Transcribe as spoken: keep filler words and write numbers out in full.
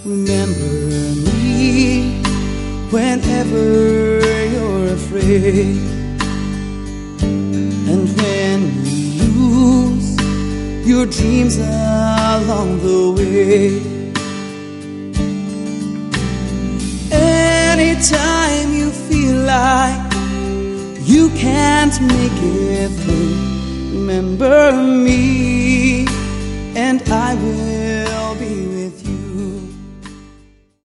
Remember me whenever you're afraid, and when you lose your dreams along the way. Anytime you feel like you can't make it through, remember me and I will